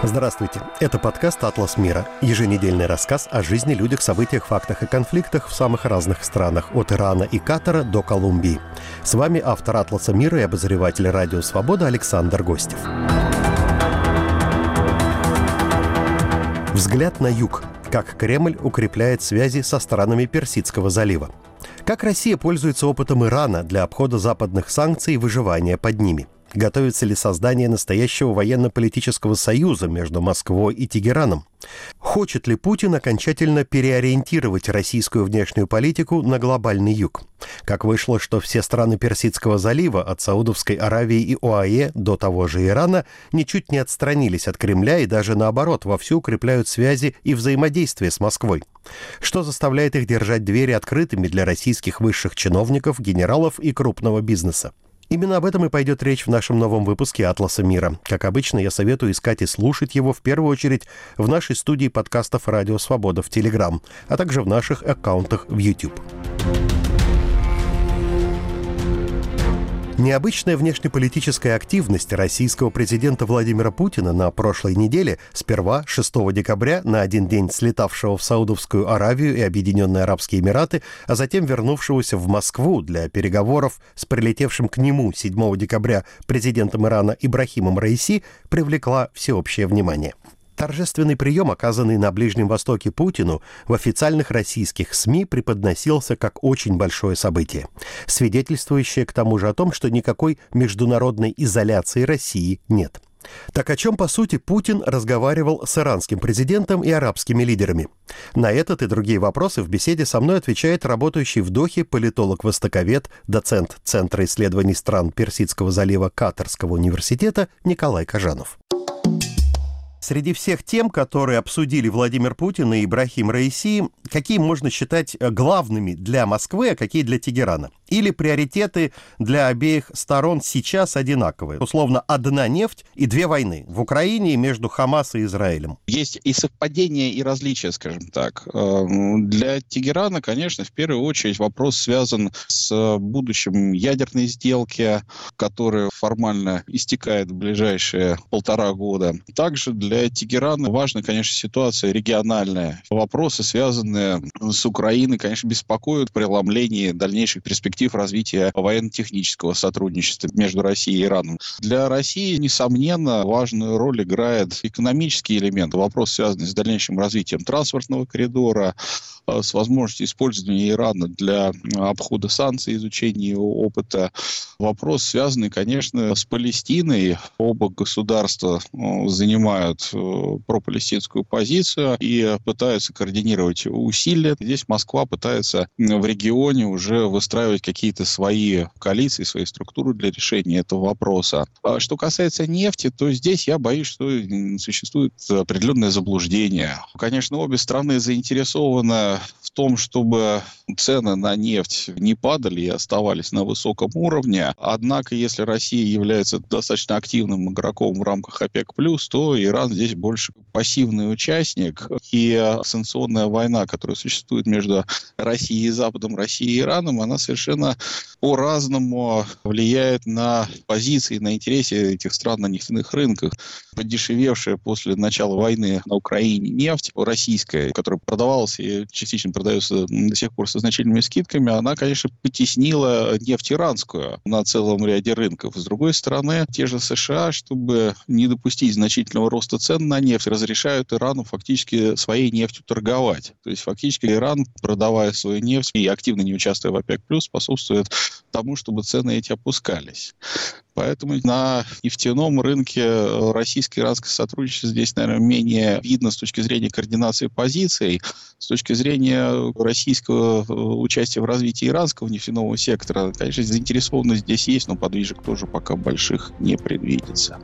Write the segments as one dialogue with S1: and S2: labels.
S1: Здравствуйте. Это подкаст «Атлас мира». Еженедельный рассказ о жизни, людях, событиях, фактах и конфликтах в самых разных странах, от Ирана и Катара до Колумбии. С вами автор «Атласа мира» и обозреватель «Радио Свобода» Александр Гостев. Взгляд на юг. Как Кремль укрепляет связи со странами Персидского залива. Как Россия пользуется опытом Ирана для обхода западных санкций и выживания под ними. Готовится ли создание настоящего военно-политического союза между Москвой и Тегераном? Хочет ли Путин окончательно переориентировать российскую внешнюю политику на глобальный юг? Как вышло, что все страны Персидского залива, от Саудовской Аравии и ОАЭ до того же Ирана, ничуть не отстранились от Кремля и даже наоборот вовсю укрепляют связи и взаимодействие с Москвой? Что заставляет их держать двери открытыми для российских высших чиновников, генералов и крупного бизнеса? Именно об этом и пойдет речь в нашем новом выпуске «Атласа мира». Как обычно, я советую искать и слушать его в первую очередь в нашей студии подкастов «Радио Свобода» в Telegram, а также в наших аккаунтах в YouTube. Необычная внешнеполитическая активность российского президента Владимира Путина на прошлой неделе, сперва 6 декабря, на один день слетавшего в Саудовскую Аравию и Объединенные Арабские Эмираты, а затем вернувшегося в Москву для переговоров с прилетевшим к нему 7 декабря президентом Ирана Ибрахимом Раиси, привлекла всеобщее внимание. Торжественный прием, оказанный на Ближнем Востоке Путину, в официальных российских СМИ преподносился как очень большое событие, свидетельствующее к тому же о том, что никакой международной изоляции России нет. Так о чем, по сути, Путин разговаривал с иранским президентом и арабскими лидерами? На этот и другие вопросы в беседе со мной отвечает работающий в Дохе политолог-востоковед, доцент Центра исследований стран Персидского залива Катарского университета Николай Кожанов. Среди всех тем, которые обсудили Владимир Путин и Ибрахим Раиси, какие можно считать главными для Москвы, а какие для Тегерана? Или приоритеты для обеих сторон сейчас одинаковые? Условно, одна нефть и две войны в Украине и между Хамас и Израилем.
S2: Есть и совпадения, и различия, скажем так. Для Тегерана, конечно, в первую очередь вопрос связан с будущим ядерной сделки, которая формально истекает в ближайшие 1,5 года. Также для Тегерана важна, конечно, ситуация региональная. Вопросы, связанные с Украиной, конечно, беспокоят при преломлении дальнейших перспектив развития военно-технического сотрудничества между Россией и Ираном. Для России, несомненно, важную роль играет экономический элемент. Вопрос, связанный с дальнейшим развитием транспортного коридора, с возможностью использования Ирана для обхода санкций, изучения его опыта. Вопрос, связанный, конечно, с Палестиной. Оба государства занимают пропалестинскую позицию и пытаются координировать усилия. Здесь Москва пытается в регионе уже выстраивать какие-то свои коалиции, свои структуры для решения этого вопроса. А что касается нефти, то здесь я боюсь, что существует определенное заблуждение. Конечно, обе страны заинтересованы в том, чтобы цены на нефть не падали и оставались на высоком уровне. Однако, если Россия является достаточно активным игроком в рамках ОПЕК+, то Иран здесь больше пассивный участник. И санкционная война, которая существует между Россией и Западом, Россией и Ираном, она совершенно по-разному влияет на позиции, на интересы этих стран на нефтяных рынках. Подешевевшая после начала войны на Украине нефть российская, которая продавалась и частично продается до сих пор со значительными скидками, она, конечно, потеснила нефть иранскую на целом ряде рынков. С другой стороны, те же США, чтобы не допустить значительного роста цен на нефть, разрешают Ирану фактически своей нефтью торговать. То есть фактически Иран, продавая свою нефть и активно не участвуя в ОПЕК+, способствует тому, чтобы цены эти опускались. Поэтому на нефтяном рынке российско-иранское сотрудничество здесь, наверное, менее видно с точки зрения координации позиций. С точки зрения российского участия в развитии иранского нефтяного сектора, конечно, заинтересованность здесь есть, но подвижек тоже пока больших не предвидится.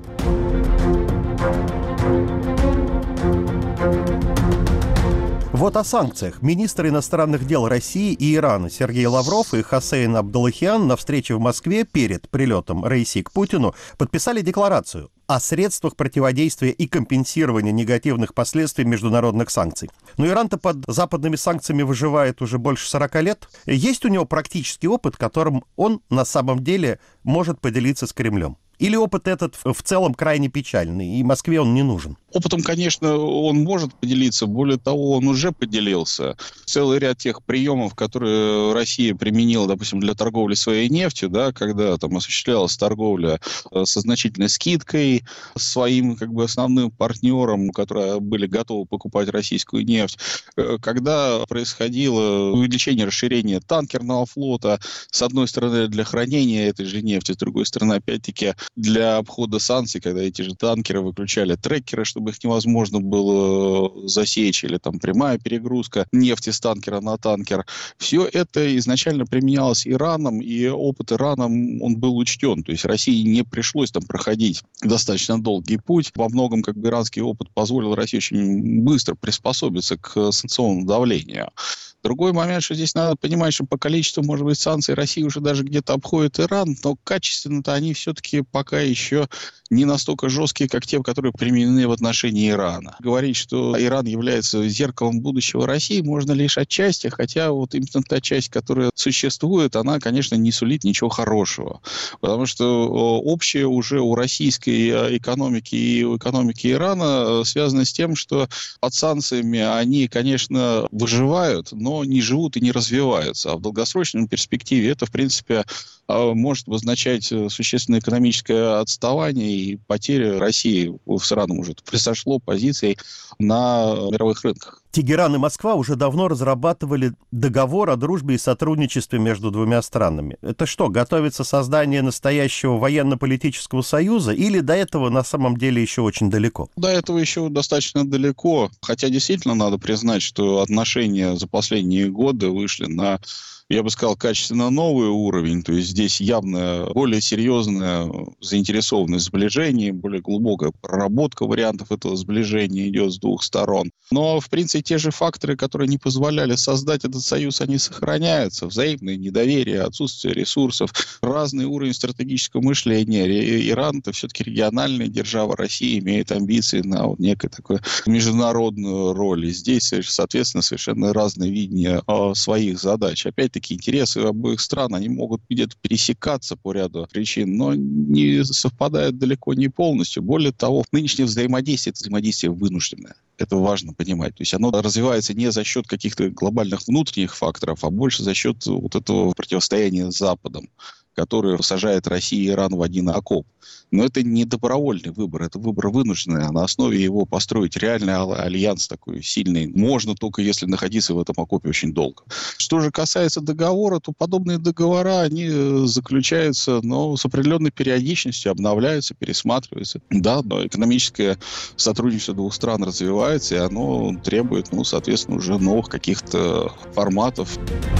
S1: Вот о санкциях. Министр иностранных дел России и Ирана Сергей Лавров и Хосейн Абдуллахиан на встрече в Москве перед прилетом Раиси к Путину подписали декларацию о средствах противодействия и компенсирования негативных последствий международных санкций. Но Иран-то под западными санкциями выживает уже больше 40 лет. Есть у него практический опыт, которым он на самом деле может поделиться с Кремлем? Или опыт этот в целом крайне печальный, и Москве он не нужен?
S2: Опытом, конечно, он может поделиться. Более того, он уже поделился. Целый ряд тех приемов, которые Россия применила, допустим, для торговли своей нефтью, да, когда там осуществлялась торговля со значительной скидкой своим основным партнерам, которые были готовы покупать российскую нефть, когда происходило увеличение, расширение танкерного флота, с одной стороны, для хранения этой же нефти, с другой стороны, опять-таки, для обхода санкций, когда эти же танкеры выключали трекеры, чтобы их невозможно было засечь, или там прямая перегрузка нефти с танкера на танкер. Все это изначально применялось Ираном, и опыт Ирана, он был учтен. То есть России не пришлось там проходить достаточно долгий путь. Во многом иранский опыт позволил России очень быстро приспособиться к санкционному давлению. Другой момент, что здесь надо понимать, что по количеству, может быть, санкций Россия уже даже где-то обходит Иран, но качественно-то они все-таки пока еще не настолько жесткие, как те, которые применены в отношении Ирана. Говорить, что Иран является зеркалом будущего России, можно лишь отчасти, хотя вот именно та часть, которая существует, она, конечно, не сулит ничего хорошего. Потому что общее уже у российской экономики и у экономики Ирана связано с тем, что под санкциями они, конечно, выживают, но не живут и не развиваются. А в долгосрочной перспективе это, в принципе, может означать существенное экономическое отставание и потеря России с Ираном уже произошло позиций на мировых рынках.
S1: Тегеран и Москва уже давно разрабатывали договор о дружбе и сотрудничестве между двумя странами. Это что, готовится создание настоящего военно-политического союза или до этого на самом деле еще очень далеко?
S2: До этого еще достаточно далеко, хотя действительно надо признать, что отношения за последние годы вышли на, я бы сказал, качественно новый уровень. То есть здесь явно более серьезная заинтересованность в сближении, более глубокая проработка вариантов этого сближения идет с двух сторон. Но, в принципе, те же факторы, которые не позволяли создать этот союз, они сохраняются. Взаимное недоверие, отсутствие ресурсов, разный уровень стратегического мышления. Иран — это все-таки региональная держава, Россия имеет амбиции на некую такую международную роль. И здесь, соответственно, совершенно разные видения своих задач. Опять-таки, интересы обоих стран, они могут где-то пересекаться по ряду причин, но не совпадают далеко не полностью. Более того, нынешнее взаимодействие — это взаимодействие вынужденное. Это важно понимать. То есть оно развивается не за счет каких-то глобальных внутренних факторов, а больше за счет вот этого противостояния с Западом, который сажает Россию и Иран в один окоп. Но это не добровольный выбор, это выбор вынужденный. А на основе его построить реальный альянс такой сильный можно только если находиться в этом окопе очень долго. Что же касается договора, то подобные договора, они заключаются, но с определенной периодичностью, обновляются, пересматриваются. Да, но экономическое сотрудничество двух стран развивается, и оно требует, соответственно, уже новых каких-то форматов.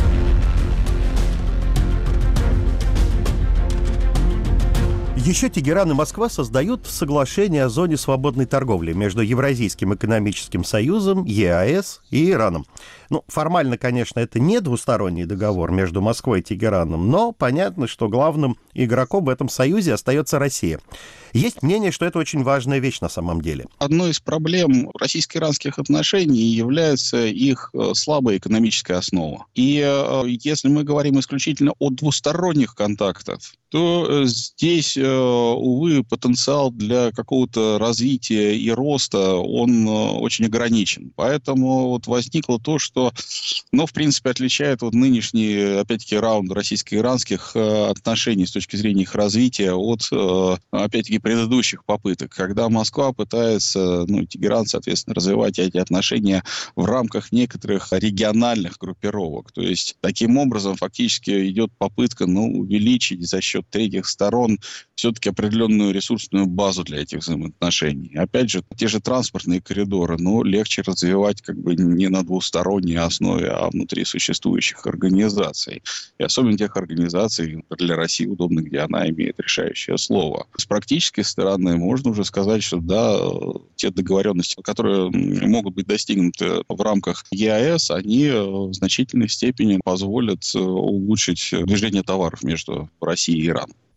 S1: Еще Тегеран и Москва создают соглашение о зоне свободной торговли между Евразийским экономическим союзом, ЕАЭС и Ираном. Формально, конечно, это не двусторонний договор между Москвой и Тегераном, но понятно, что главным игроком в этом союзе остается Россия. Есть мнение, что это очень важная вещь на самом деле.
S2: Одной из проблем российско-иранских отношений является их слабая экономическая основа. И если мы говорим исключительно о двусторонних контактах, то здесь, увы, потенциал для какого-то развития и роста, он очень ограничен. Поэтому возникло то, что, в принципе, отличает нынешний, опять-таки, раунд российско-иранских отношений с точки зрения их развития от, опять-таки, предыдущих попыток, когда Москва пытается, Тегеран, соответственно, развивать эти отношения в рамках некоторых региональных группировок. То есть, таким образом, фактически идет попытка, увеличить за счет третьих сторон все-таки определенную ресурсную базу для этих взаимоотношений. Опять же, те же транспортные коридоры, легче развивать не на двусторонней основе, а внутри существующих организаций. И особенно тех организаций для России удобно, где она имеет решающее слово. С практической стороны можно уже сказать, что да, те договоренности, которые могут быть достигнуты в рамках ЕАЭС, они в значительной степени позволят улучшить движение товаров между Россией и Ираном.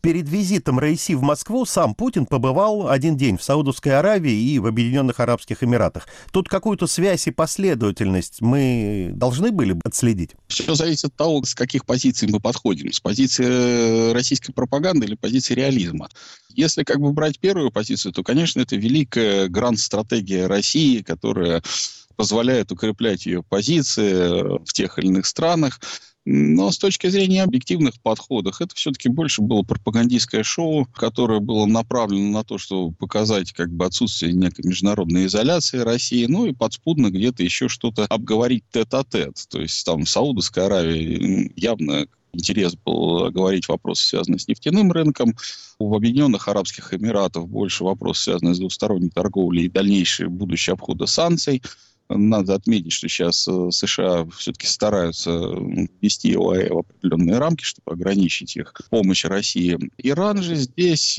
S1: Перед визитом Раиси в Москву сам Путин побывал один день в Саудовской Аравии и в Объединенных Арабских Эмиратах. Тут какую-то связь и последовательность мы должны были отследить?
S2: Все зависит от того, с каких позиций мы подходим. С позиции российской пропаганды или позиции реализма. Если брать первую позицию, то, конечно, это великая гранд-стратегия России, которая позволяет укреплять ее позиции в тех или иных странах. Но с точки зрения объективных подходов, это все-таки больше было пропагандистское шоу, которое было направлено на то, чтобы показать отсутствие некой международной изоляции России, и подспудно где-то еще что-то обговорить тет-а-тет. То есть там в Саудовской Аравии явно интерес был говорить вопросы, связанные с нефтяным рынком. В Объединенных Арабских Эмиратах больше вопросов, связанных с двусторонней торговлей и дальнейшее будущее обхода санкций. Надо отметить, что сейчас США все-таки стараются ввести ОАЭ в определенные рамки, чтобы ограничить их помощь России. Иран же здесь...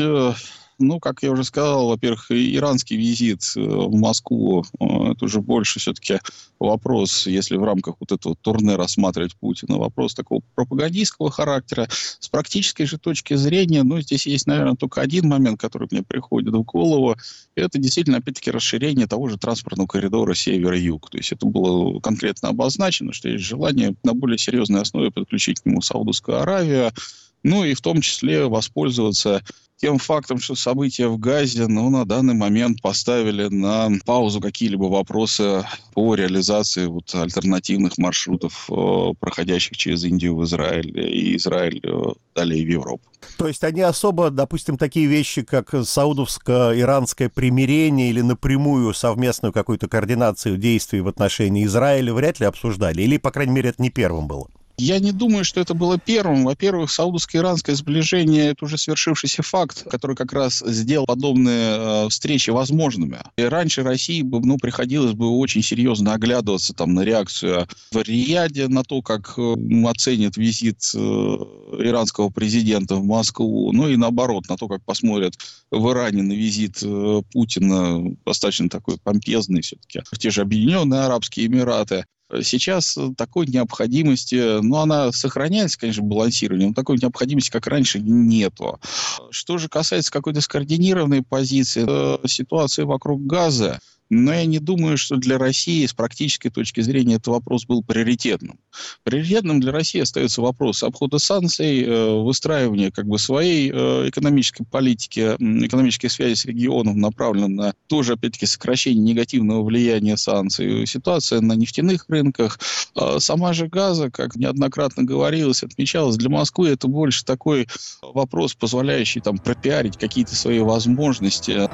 S2: как я уже сказал, во-первых, иранский визит в Москву, это уже больше все-таки вопрос, если в рамках этого турне рассматривать Путина, вопрос такого пропагандистского характера. С практической же точки зрения, здесь есть, наверное, только один момент, который мне приходит в голову. Это действительно, опять-таки, расширение того же транспортного коридора север-юг. То есть это было конкретно обозначено, что есть желание на более серьезной основе подключить к нему Саудовскую Аравию, и в том числе воспользоваться тем фактом, что события в Газе, на данный момент поставили на паузу какие-либо вопросы по реализации альтернативных маршрутов, проходящих через Индию в Израиль, и Израиль далее в Европу.
S1: То есть они особо, допустим, такие вещи, как саудовско-иранское примирение или напрямую совместную какую-то координацию действий в отношении Израиля вряд ли обсуждали? Или, по крайней мере, это не первым было?
S2: Я не думаю, что это было первым. Во-первых, саудовско-иранское сближение – это уже свершившийся факт, который как раз сделал подобные встречи возможными. И раньше России приходилось бы очень серьезно оглядываться на реакцию в Рияде, на то, как оценит визит иранского президента в Москву, и наоборот, на то, как посмотрят в Иране на визит Путина, достаточно такой помпезный все-таки, в те же Объединенные Арабские Эмираты. Сейчас такой необходимости, она сохраняется, конечно, балансирование, но такой необходимости, как раньше, нету. Что же касается какой-то скоординированной позиции, ситуации вокруг Газа, но я не думаю, что для России с практической точки зрения этот вопрос был приоритетным. Приоритетным для России остается вопрос обхода санкций, выстраивания своей экономической политики, экономической связи с регионом, направленной на тоже, опять-таки, сокращение негативного влияния санкций. Ситуация на нефтяных рынках. Сама же Газа, как неоднократно говорилось, отмечалось, для Москвы это больше такой вопрос, позволяющий пропиарить какие-то свои возможности.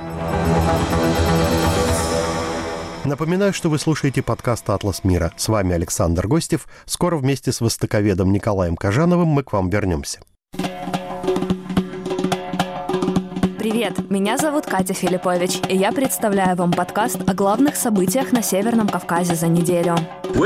S1: Напоминаю, что вы слушаете подкаст «Атлас мира». С вами Александр Гостев. Скоро вместе с востоковедом Николаем Кожановым мы к вам вернемся.
S3: Привет, меня зовут Катя Филиппович, и я представляю вам подкаст о главных событиях на Северном Кавказе за неделю.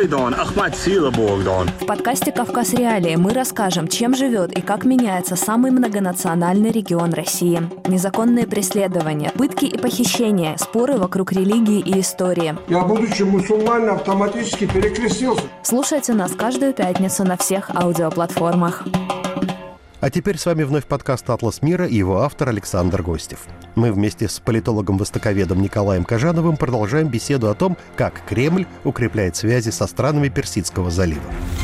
S3: В подкасте «Кавказ Реалии» мы расскажем, чем живет и как меняется самый многонациональный регион России. Незаконные преследования, пытки и похищения, споры вокруг религии и истории.
S4: Я, будучи мусульманином, автоматически перекрестился.
S3: Слушайте нас каждую пятницу на всех аудиоплатформах.
S1: А теперь с вами вновь подкаст «Атлас мира» и его автор Александр Гостев. Мы вместе с политологом-востоковедом Николаем Кожановым продолжаем беседу о том, как Кремль укрепляет связи со странами Персидского залива.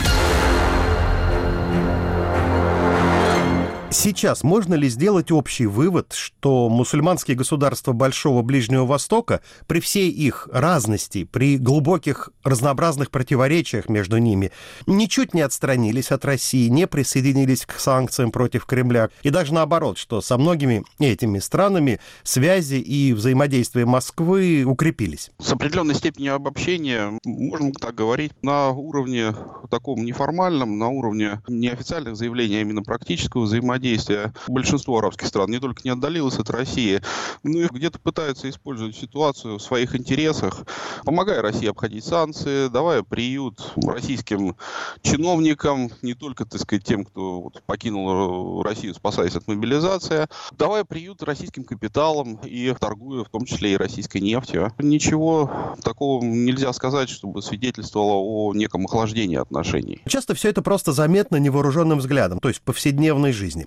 S1: Сейчас можно ли сделать общий вывод, что мусульманские государства Большого Ближнего Востока при всей их разности, при глубоких разнообразных противоречиях между ними, ничуть не отстранились от России, не присоединились к санкциям против Кремля, и даже наоборот, что со многими этими странами связи и взаимодействие Москвы укрепились?
S5: С определенной степенью обобщения, можно так говорить, на уровне таком неформальном, на уровне неофициальных заявлений, а именно практического взаимодействия, большинство арабских стран не только не отдалилось от России, но и где-то пытаются использовать ситуацию в своих интересах, помогая России обходить санкции, давая приют российским чиновникам, не только, тем, кто покинул Россию, спасаясь от мобилизации, давая приют российским капиталам и торгуя в том числе и российской нефтью. Ничего такого нельзя сказать, чтобы свидетельствовало о неком охлаждении отношений.
S1: Часто все это просто заметно невооруженным взглядом, то есть в повседневной жизни.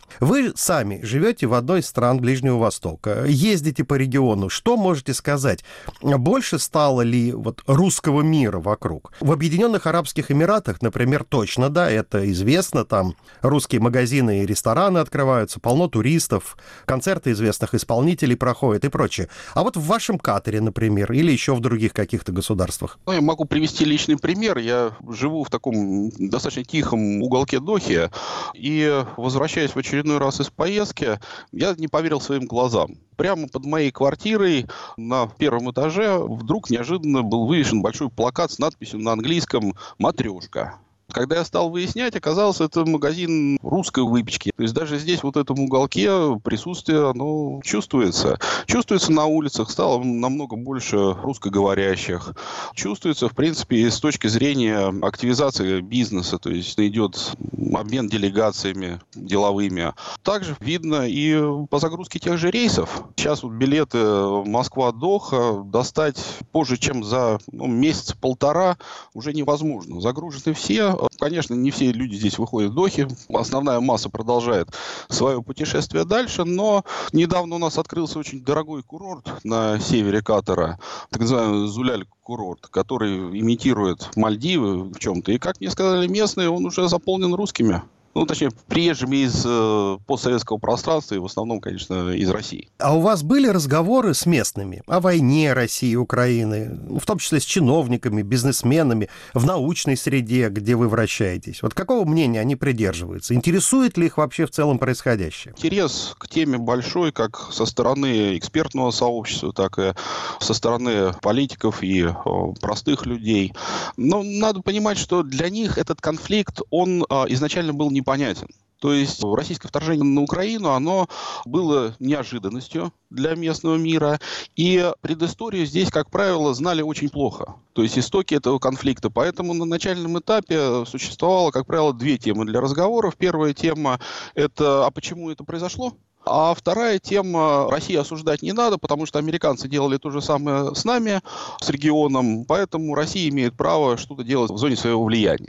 S1: Вы сами живете в одной из стран Ближнего Востока, ездите по региону. Что можете сказать? Больше стало ли русского мира вокруг? В Объединенных Арабских Эмиратах, например, точно, да, это известно, там русские магазины и рестораны открываются, полно туристов, концерты известных исполнителей проходят и прочее. А вот в вашем Катаре, например, или еще в других каких-то государствах?
S5: Я могу привести личный пример. Я живу в таком достаточно тихом уголке Дохи, и, возвращаясь в очередной раз из поездки, я не поверил своим глазам. Прямо под моей квартирой на первом этаже вдруг неожиданно был вывешен большой плакат с надписью на английском «Матрешка». Когда я стал выяснять, оказалось, это магазин русской выпечки. То есть даже здесь, в этом уголке, присутствие, оно чувствуется. Чувствуется на улицах, стало намного больше русскоговорящих. Чувствуется, в принципе, и с точки зрения активизации бизнеса. То есть идет обмен делегациями деловыми. Также видно и по загрузке тех же рейсов. Сейчас билеты Москва-Доха достать позже, чем за месяц-полтора, уже невозможно. Загружены все. Конечно, не все люди здесь выходят в Дохе. Основная масса продолжает свое путешествие дальше, но недавно у нас открылся очень дорогой курорт на севере Катара, так называемый Зуляль-курорт, который имитирует Мальдивы в чем-то. И, как мне сказали местные, он уже заполнен русскими. Точнее, приезжими из постсоветского пространства и в основном, конечно, из России.
S1: А у вас были разговоры с местными о войне России и Украины, в том числе с чиновниками, бизнесменами, в научной среде, где вы вращаетесь? Какого мнения они придерживаются? Интересует ли их вообще в целом происходящее?
S5: Интерес к теме большой, как со стороны экспертного сообщества, так и со стороны политиков и простых людей. Но надо понимать, что для них этот конфликт, он изначально был непонятен. То есть российское вторжение на Украину, оно было неожиданностью для местного мира. И предысторию здесь, как правило, знали очень плохо. То есть истоки этого конфликта. Поэтому на начальном этапе существовало, как правило, две темы для разговоров. Первая тема – это «а почему это произошло?». А вторая тема – Россию осуждать не надо, потому что американцы делали то же самое с нами, с регионом, поэтому Россия имеет право что-то делать в зоне своего влияния.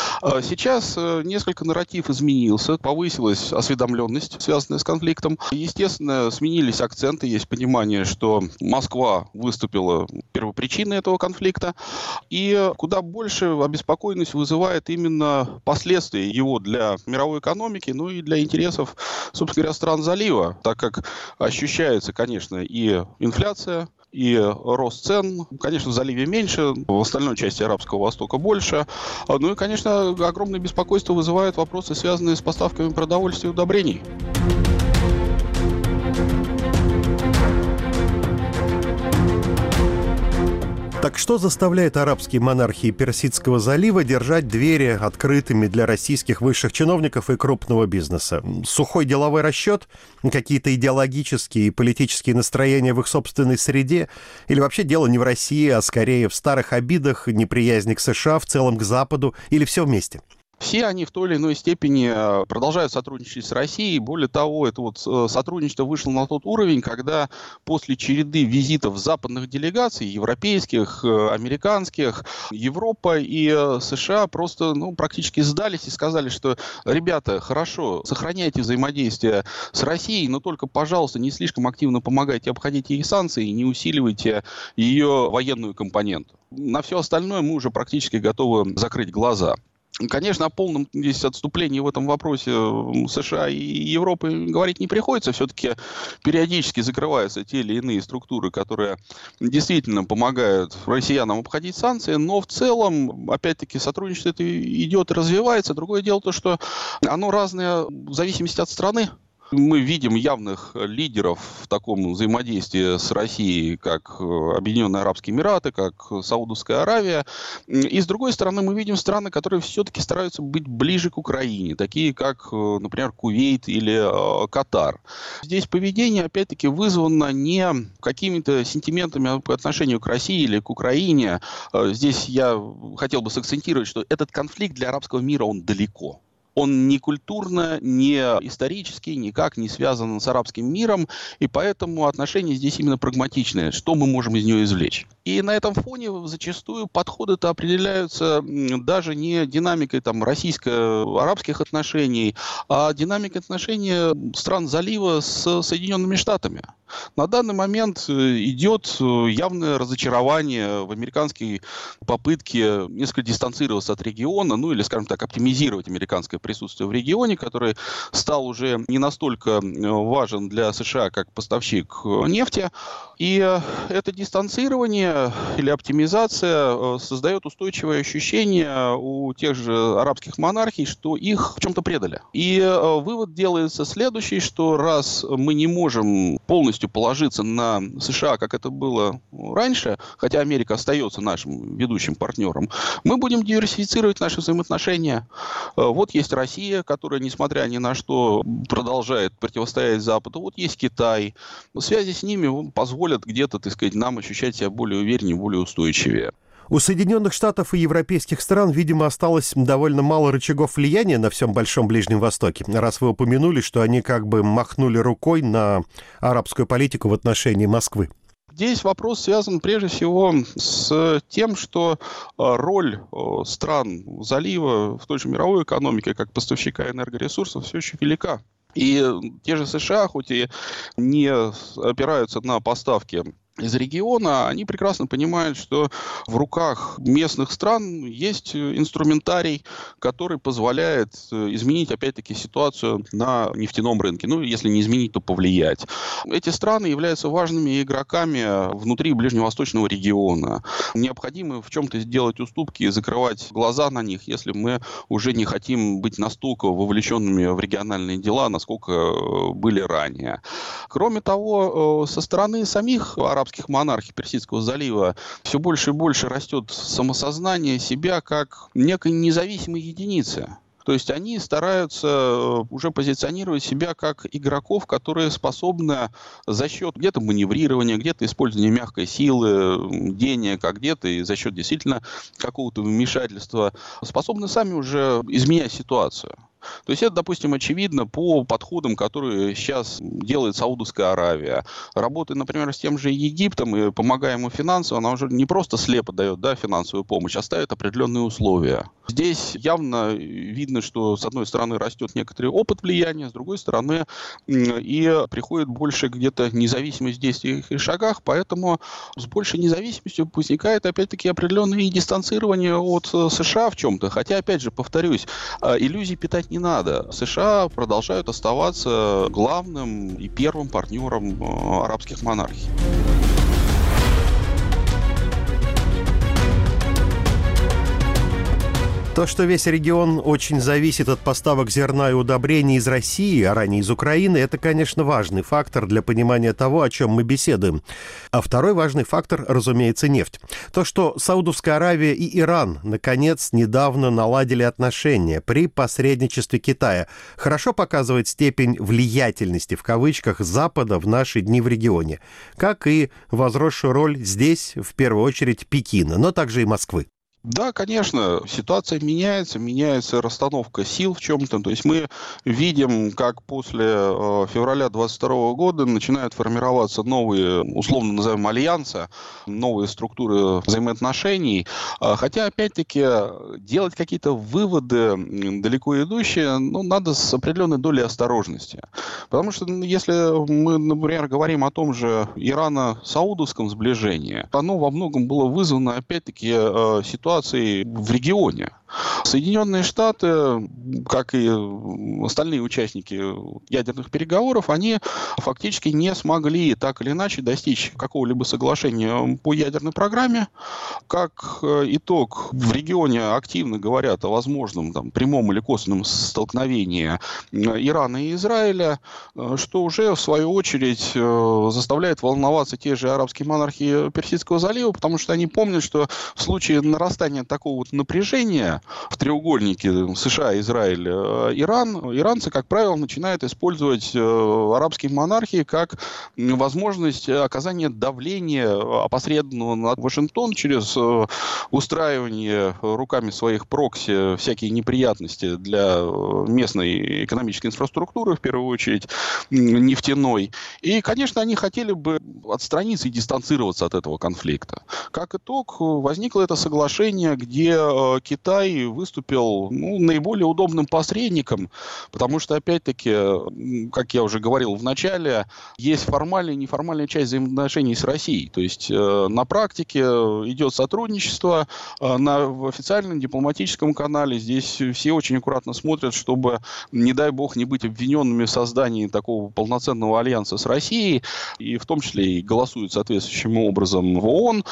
S5: Сейчас несколько нарратив изменился, повысилась осведомленность, связанная с конфликтом. Естественно, сменились акценты, есть понимание, что Москва выступила первопричиной этого конфликта, и куда больше обеспокоенность вызывает именно последствия его для мировой экономики, и для интересов, собственно говоря, стран залива. Так как ощущается, конечно, и инфляция, и рост цен. Конечно, в заливе меньше, в остальной части Арабского Востока больше. И, конечно, огромное беспокойство вызывают вопросы, связанные с поставками продовольствия и удобрений.
S1: Так что заставляет арабские монархии Персидского залива держать двери открытыми для российских высших чиновников и крупного бизнеса? Сухой деловой расчет? Какие-то идеологические и политические настроения в их собственной среде? Или вообще дело не в России, а скорее в старых обидах, неприязни к США, в целом к Западу? Или все вместе?
S5: Все они в той или иной степени продолжают сотрудничать с Россией. Более того, это сотрудничество вышло на тот уровень, когда после череды визитов западных делегаций, европейских, американских, Европа и США просто практически сдались и сказали, что, ребята, хорошо, сохраняйте взаимодействие с Россией, но только, пожалуйста, не слишком активно помогайте обходить ей санкции и не усиливайте ее военную компоненту. На все остальное мы уже практически готовы закрыть глаза. Конечно, о полном здесь отступлении в этом вопросе США и Европы говорить не приходится. Все-таки периодически закрываются те или иные структуры, которые действительно помогают россиянам обходить санкции. Но в целом, опять-таки, сотрудничество это идет и развивается. Другое дело то, что оно разное в зависимости от страны. Мы видим явных лидеров в таком взаимодействии с Россией, как Объединенные Арабские Эмираты, как Саудовская Аравия. И, с другой стороны, мы видим страны, которые все-таки стараются быть ближе к Украине, такие как, например, Кувейт или Катар. Здесь поведение, опять-таки, вызвано не какими-то сентиментами по отношению к России или к Украине. Здесь я хотел бы сакцентировать, что этот конфликт для арабского мира, он далеко. Он ни культурно, ни исторически никак не связан с арабским миром, и поэтому отношения здесь именно прагматичные. Что мы можем из него извлечь? И на этом фоне зачастую подходы-то определяются даже не динамикой российско-арабских отношений, а динамикой отношений стран залива с Соединенными Штатами. На данный момент идет явное разочарование в американской попытке несколько дистанцироваться от региона, или, скажем так, оптимизировать американское присутствие в регионе, который стал уже не настолько важен для США как поставщик нефти. И это дистанцирование или оптимизация создает устойчивое ощущение у тех же арабских монархий, что их в чем-то предали. И вывод делается следующий, что раз мы не можем полностью положиться на США, как это было раньше, хотя Америка остается нашим ведущим партнером, мы будем диверсифицировать наши взаимоотношения. Вот есть Россия, которая, несмотря ни на что, продолжает противостоять Западу. Вот есть Китай. Связи с ними позволят где-то, нам ощущать себя более увереннее, более устойчивее.
S1: У Соединенных Штатов и европейских стран, видимо, осталось довольно мало рычагов влияния на всем Большом Ближнем Востоке, раз вы упомянули, что они как бы махнули рукой на арабскую политику в отношении Москвы.
S5: Здесь вопрос связан прежде всего с тем, что роль стран залива в той же мировой экономике, как поставщика энергоресурсов, все еще велика. И те же США, хоть и не опираются на поставки из региона, они прекрасно понимают, что в руках местных стран есть инструментарий, который позволяет изменить, опять-таки, ситуацию на нефтяном рынке. Если не изменить, то повлиять. Эти страны являются важными игроками внутри ближневосточного региона. Необходимо в чем-то сделать уступки и закрывать глаза на них, если мы уже не хотим быть настолько вовлеченными в региональные дела, насколько были ранее. Кроме того, со стороны самих арабских монархий Персидского залива все больше и больше растет самосознание себя как некой независимой единицы. То есть они стараются уже позиционировать себя как игроков, которые способны за счет где-то маневрирования, где-то использования мягкой силы, денег, а где-то и за счет действительно какого-то вмешательства, способны сами уже изменять ситуацию. То есть это, допустим, очевидно по подходам, которые сейчас делает Саудовская Аравия. Работая, например, с тем же Египтом и помогая ему финансово, она уже не просто слепо дает финансовую помощь, а ставит определенные условия. Здесь явно видно, что с одной стороны растет некоторый опыт влияния, с другой стороны и приходит больше где-то независимость в действиях и шагах, поэтому с большей независимостью возникает опять-таки определенное дистанцирование от США в чем-то. Хотя, опять же, повторюсь, иллюзий питать не надо. США продолжают оставаться главным и первым партнером арабских монархий.
S1: То, что весь регион очень зависит от поставок зерна и удобрений из России, а ранее из Украины, это, конечно, важный фактор для понимания того, о чем мы беседуем. А второй важный фактор, разумеется, нефть. То, что Саудовская Аравия и Иран, наконец, недавно наладили отношения при посредничестве Китая, хорошо показывает степень влиятельности, в кавычках, Запада в наши дни в регионе, как и возросшую роль здесь, в первую очередь, Пекина, но также и Москвы.
S5: Да, конечно, ситуация меняется расстановка сил в чем-то. То есть мы видим, как после февраля 2022 года начинают формироваться новые, условно назовем, альянсы, новые структуры взаимоотношений. Хотя, опять-таки, делать какие-то выводы далеко идущие, надо с определенной долей осторожности. Потому что если мы, например, говорим о том же ирано-саудовском сближении, оно во многом было вызвано, опять-таки, ситуацией в регионе. Соединенные Штаты, как и остальные участники ядерных переговоров, они фактически не смогли так или иначе достичь какого-либо соглашения по ядерной программе. Как итог, в регионе активно говорят о возможном прямом или косвенном столкновении Ирана и Израиля, что уже в свою очередь заставляет волноваться те же арабские монархии Персидского залива, потому что они помнят, что в случае нарастания такого напряжения в треугольнике США, Израиль, Иран, иранцы, как правило, начинают использовать арабские монархии как возможность оказания давления опосредованного на Вашингтон через устраивание руками своих прокси всякие неприятности для местной экономической инфраструктуры, в первую очередь нефтяной. И, конечно, они хотели бы отстраниться и дистанцироваться от этого конфликта. Как итог, возникло это соглашение, где Китай выступил наиболее удобным посредником, потому что, опять-таки, как я уже говорил в начале, есть формальная и неформальная часть взаимоотношений с Россией. То есть на практике идет сотрудничество, в официальном дипломатическом канале здесь все очень аккуратно смотрят, чтобы, не дай бог, не быть обвиненными в создании такого полноценного альянса с Россией, и в том числе и голосуют соответствующим образом в ООН.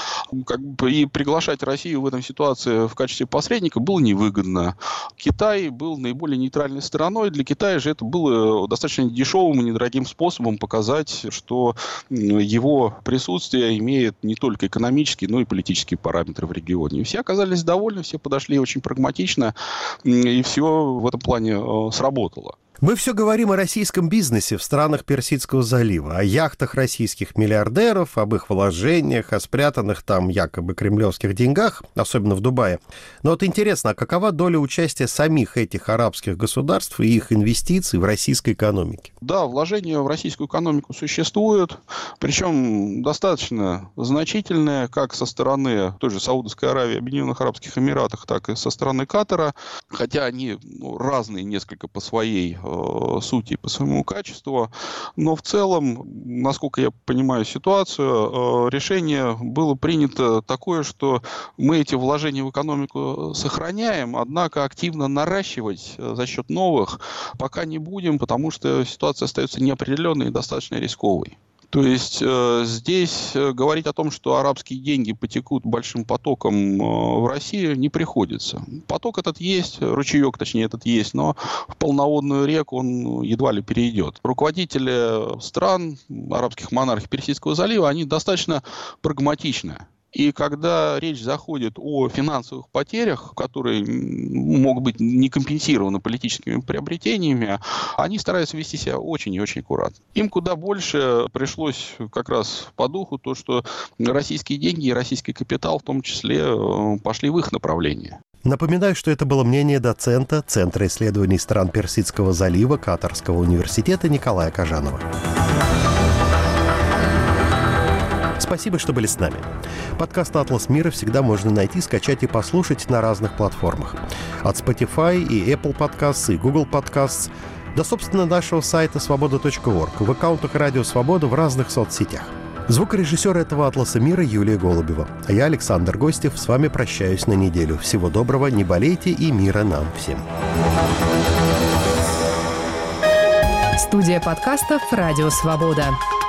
S5: И приглашать Россию в этой ситуации в качестве посредника было невыгодно. Китай был наиболее нейтральной стороной. Для Китая же это было достаточно дешевым и недорогим способом показать, что его присутствие имеет не только экономические, но и политические параметры в регионе. И все оказались довольны, все подошли очень прагматично, и все в этом плане сработало.
S1: Мы все говорим о российском бизнесе в странах Персидского залива, о яхтах российских миллиардеров, об их вложениях, о спрятанных там якобы кремлевских деньгах, особенно в Дубае. Но вот интересно, а какова доля участия самих этих арабских государств и их инвестиций в российской экономике?
S5: Да, вложения в российскую экономику существуют, причем достаточно значительные, как со стороны той же Саудовской Аравии, Объединенных Арабских Эмиратов, так и со стороны Катара, хотя они разные несколько по своей сути и по своему качеству. Но в целом, насколько я понимаю ситуацию, решение было принято такое, что мы эти вложения в экономику сохраняем, однако активно наращивать за счет новых пока не будем, потому что ситуация остается неопределенной и достаточно рисковой. То есть здесь говорить о том, что арабские деньги потекут большим потоком в Россию, не приходится. Поток этот есть, ручеек, точнее, этот есть, но в полноводную реку он едва ли перейдет. Руководители стран, арабских монархий Персидского залива, они достаточно прагматичны. И когда речь заходит о финансовых потерях, которые могут быть не компенсированы политическими приобретениями, они стараются вести себя очень и очень аккуратно. Им куда больше пришлось как раз по духу то, что российские деньги и российский капитал в том числе пошли в их направлении.
S1: Напоминаю, что это было мнение доцента Центра исследований стран Персидского залива Катарского университета Николая Кожанова. Спасибо, что были с нами. Подкаст «Атлас мира» всегда можно найти, скачать и послушать на разных платформах. От Spotify и Apple Podcasts, и Google Podcasts до, собственно, нашего сайта свобода.орг, в аккаунтах Радио Свобода в разных соцсетях. Звукорежиссер этого «Атласа мира» Юлия Голубева. А я, Александр Гостев, с вами прощаюсь на неделю. Всего доброго, не болейте и мира нам всем.
S6: Студия подкастов «Радио Свобода».